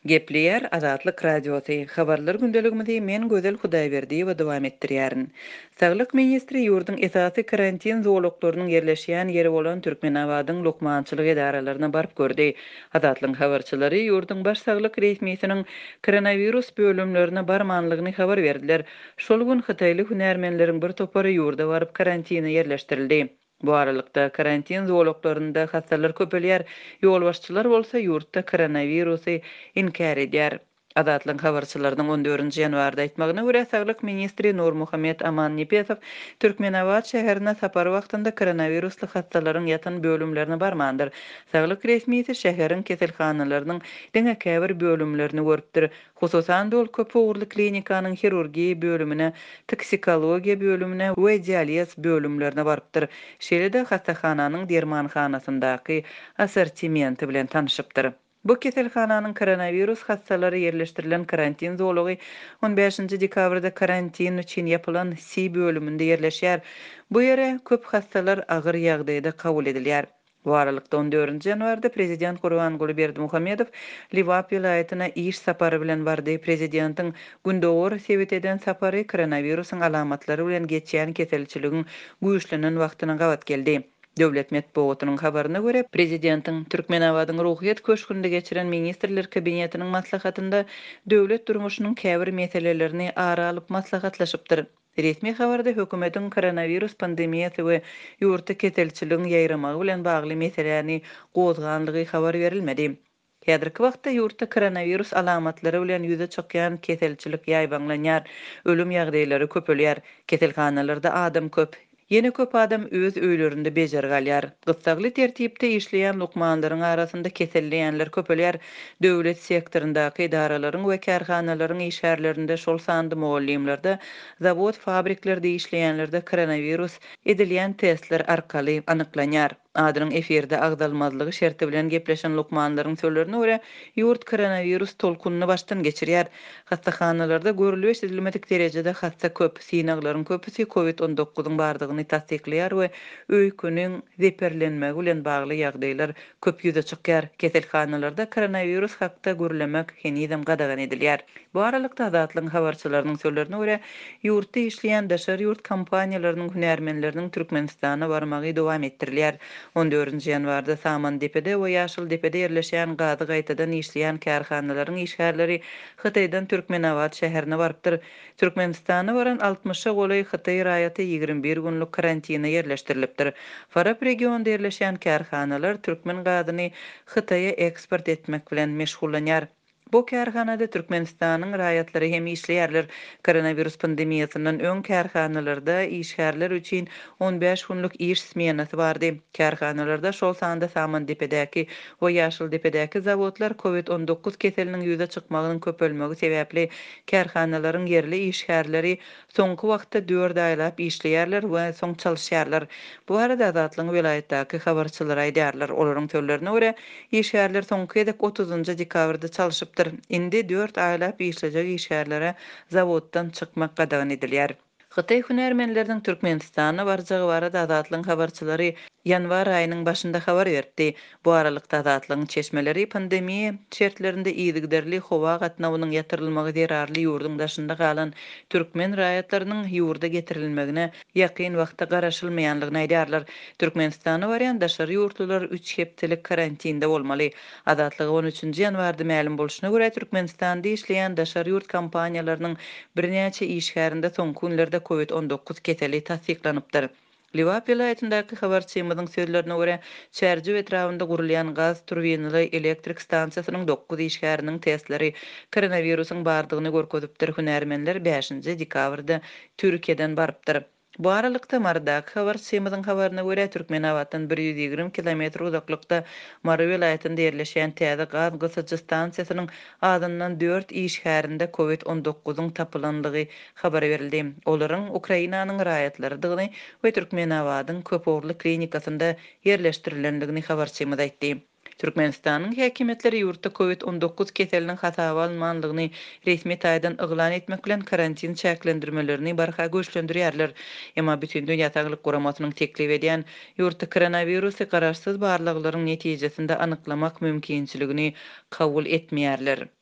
Gepleyer Azatlyk Radiosu. Habarlar gündeligimizde men Gözel Hudaýberdi we dowam etdirýärin. Saglyk ministri ýurdun esasy karantin zowlaklarynyň yerleşýän ýeri bolan Türkmenabadyň lokmançylyk edaralaryna barıp gördi. Azatlyk habarçylary ýurdun baş saglyk resmiýetiniň koronavirus bölümlerine barmanlygyny habar berdiler. Şol gün Hytaýly hünärmenleriň bir topary ýurda barıp karantine yerleştirildi. Bu aralykda karantin zowlaklarynda hastalar köpelýär. Ýolbaşçylar bolsa ýurtda koronavirusy inkar edýär. Adatlyň habarçylarynyň 14-nji ýanwarda aýtmagyna görä Saglyk ministri Nur Muhammed Aman Nipesow Türkmenabad şäherine sapar wagtynda koronavirusly hastalaryň ýatan bölümlerine barmandyr. Saglyk resmiýeti şäheriň keselhanalarynyň diňe käbir bölümlerini görüpdir. Hususan ol köp ugurly klinikanyň hirurgiýa bölümine, toksikologiýa bölümine we dializ bölümlerine barypdyr. Şeýle-de hastahananyň dermanhanasyndaky assortimenti bilen tanyşypdyr. Bu keselhananyň koronavirus hastalary yerleşdirilen karantin zowlagy 15-nji dekabrda karantin üçin ýapylan C bölüminde yerleşýär. Bu ýere köp hastalar agyr ýagdaýda kabul edilýär. Bu aralykda 14-nji ýanwarda prezident Gurbanguly Berdimuhammedow Liwap vilayatyna iş sapary bilen bardy. Prezidentiň gündogor sebit eden sapary koronavirusyň alamatlary bilen geçýän keselçiligiň güýçlenen wagtyna gabat geldi. Döwlet medeniýetiniň habaryna görä, prezidentiň Türkmenabadyň ruhyýet köşkünde geçiren ministrler kabinetiniň maslahatynda döwlet durmuşynyň käbir meselelerini ara alyp maslahatlaşypdyr. Resmi habarda hökümetiň koronavirus pandemiýasy we ýurtda keselçiligiň ýaýramagy bilen bagly meselelerini gozganlygy habar berilmedi. Häzirki wagtda ýurtda koronavirus alamatlary bilen ýüze çykýan keselçilik ýaýbanlanýar, ölüm ýagdaýlary köpelýär, keselhanalarda adam köp. Yeni köp adam öz öýlerinde bejer galýar. Gysagly tertipde işleýän lukmanlaryň arasynda keselleýänler köpelýär. Döwlet sektorundaky edaralaryň we kärhanalaryň işgärlerinde şol sandy muallimlerde, zawod, fabriklerde işleýänlerde koronavirus edilýän testler arkaly anyklanýar. Adynyň eferde agdalmazlygy şerti bilen gepleşen lukmanlaryň sözlerine görä, ýurt koronavirus tolkunyny başdan geçirýär. Hastahanalarda görülýär edilmedik derejede hasta köp, sinaglaryň köpüsi COVID-19-yň bardygyny tasdikleýär we öýküniň zeperlenmegi bilen bagly ýagdaýlar köp ýüze çykýar. Keselhanalarda koronavirus hakda gürlemek henizem gadagan edilýär. Bu aralykda Azatlyň habarçylarynyň sözlerine görä, ýurtda işleýän daşary ýurt kompaniýalarynyň hünärmenleriniň Türkmenistana barmagy dowam etdirilýär. 14-nji ýanwarda Samandepede we Ýaşyldepede yerleşýän gazy gaýtadan işleýän kärhanalaryň işgärleri Hytaýdan Türkmenabad şäherine barypdyr. Türkmenistana baran 60-a goly Hytaý raýaty 21 günlük karantina yerleşdirilipdir. Farap regionunda yerleşýän kärhanalar türkmen gazyny Hytaýa eksport etmek bilen meşgullanýar. Bu kärhanada Türkmenistanyň raýatlary hem işleýärler. Koronavirus pandemiýasyndan öň kärhanalarda işgärler üçin 15 günlük iş smenasy bardy. Kärhanalarda şol sanda Samandepedäki we Ýaşyldepedäki zawodlar COVID-19 keseliniň ýüze çykmagynyň köpelmegi sebäpli kärhanalaryň yerli işgärleri soňky wagtda 4 aýlap işleýärler we soň çalyşýarlar. Bu arada Azatlyň vilayatdaky habarçylar aýdýarlar. Olaryň sözlerine görä, işgärler soňky edek 30-njy dekabrda çalyşyp indi 4 aýlap işlejek işgärlere zawoddan çykmak gadagan edilýär. Hytaý hünärmenleriniň Türkmenistana barjagy barada Azatlyň habarçylary ýanwar aýynyň başynda habar berdi. Bu aralykda Azatlyň çeşmeleri pandemiýa şertlerinde ýygyderli howa gatnawynyň ýatyrylmagy zerarly ýurdun daşynda galan türkmen raýatlarynyň ýurda getirilmegine ýakyn wagtda garaşylmaýanlygyny aýdýarlar. Türkmenistana barýan daşary ýurtlular 3 hepdelik karantinde bolmaly. Azatlyg 13-nji ýanwarda ma'lum bolşyna görä Türkmenistanda işleýän daşary ýurt kompaniýalarynyň birnäçe işgärinde soňky günlerde COVID-19 keseli tasdiklanypdyr. Liwap vilayatyndaky habarçymyzyň sözlerine görä, Çärji etrafynda gurulýan gaz turbinaly elektrik stansiýasynyň 9 işgäriniň testleri koronavirusyň bardygyny görkezipdir. Hünärmenler 5-nji dekabrda Türkiýeden barypdyr. Bu aralykda Mardak habarçymyzyň habaryna görä Türkmenabaddan 120 kilometr uzaklykda Mary vilayatynda yerleşýän täze gaz gysyjy stansiýasynyň adyndan 4 işgärinde COVID-19-yň tapylandygy habar berildi. Olaryň Ukrainanyň raýatlarydygyny we Türkmenabadyň köp klinikasynda yerleşdirilendigini habarçymyz aýtdy. Türkmenistanyň häkimetleri ýurtda COVID-19 keseliniň hasaby alınmanlygyny resmi taýdan yglan etmek bilen karantin çäklendirmelerini barha göçlendirýärler. Emma bütün dünýä Saglyk Guramasynyň teklip edýän ýurtda koronavirusy garaşsyz barlyklaryň netijesinde anyklamak mümkinçiligini kabul etmeýärler.